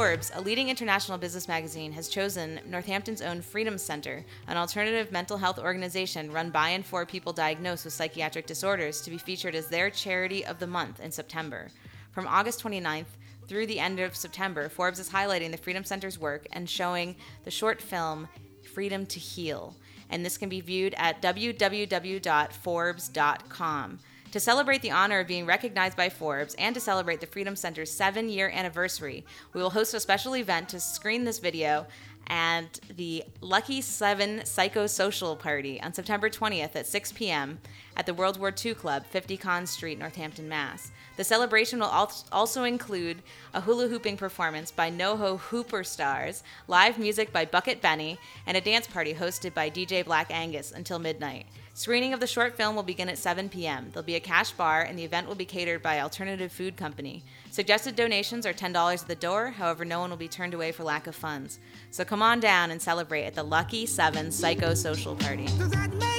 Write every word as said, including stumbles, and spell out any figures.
Forbes, a leading international business magazine, has chosen Northampton's own Freedom Center, an alternative mental health organization run by and for people diagnosed with psychiatric disorders, to be featured as their charity of the month in September. From August twenty-ninth through the end of September, Forbes is highlighting the Freedom Center's work and showing the short film Freedom to Heal, and this can be viewed at w w w dot forbes dot com. To celebrate the honor of being recognized by Forbes and to celebrate the Freedom Center's seven-year anniversary, we will host a special event to screen this video and the Lucky Seven Psychosocial Party on September twentieth at six p.m. at the World War Two Club, fifty Conn Street, Northampton, Mass. The celebration will also include a hula hooping performance by NoHo Hooper Stars, live music by Bucket Benny, and a dance party hosted by D J Black Angus until midnight. Screening of the short film will begin at seven p.m. There'll be a cash bar, and the event will be catered by Alternative Food Company. Suggested donations are ten dollars at the door. However, no one will be turned away for lack of funds. So come on down and celebrate at the Lucky Seven Psychosocial Party.